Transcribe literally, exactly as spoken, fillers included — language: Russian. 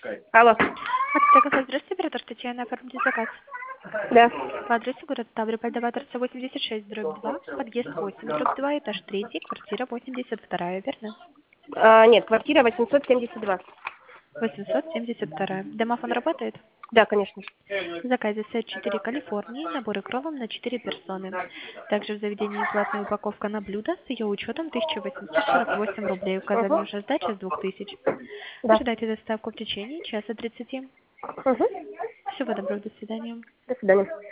Алло. Аптека, здравствуйте, оператор Татьяна, оформите заказ. Да. По адресу город Ставрополь, Даваторца восемьдесят шесть, дробь два, подъезд восемь, дробь два, этаж три, квартира восемьдесят два, верно? А, нет, квартира восемьсот семьдесят два. восемьсот семьдесят два. Домофон работает? Да, конечно. В заказе сет четыре Калифорнии, наборы кровом на четыре персоны. Также в заведении платная упаковка на блюдо с ее учетом тысяча восемьсот сорок восемь рублей. Указана Угу. уже сдача с двух тысяч. Да. Ожидайте доставку в течение часа тридцати. Угу. Всего доброго, до свидания. До свидания.